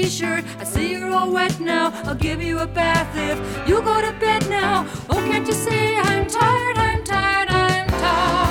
t-shirt. I see you're all wet now, I'll give you a bath if you go to bed now. Oh, can't you see I'm tired, I'm tired, I'm tired.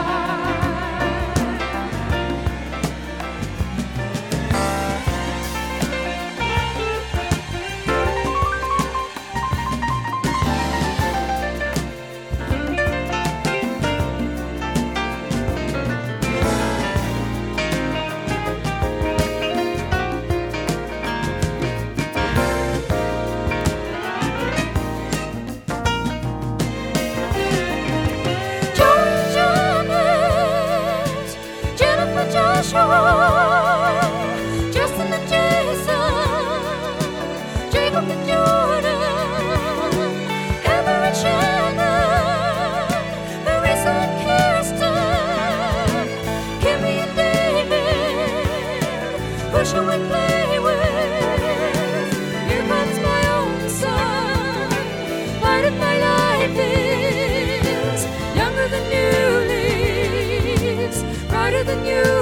Justin and Jason, Jacob and Jordan, Heather and Shannon, Marissa and Kirsten, Kimmy and David, who shall we play with? Here comes my own son, light of my life is younger than you leaves, brighter than you.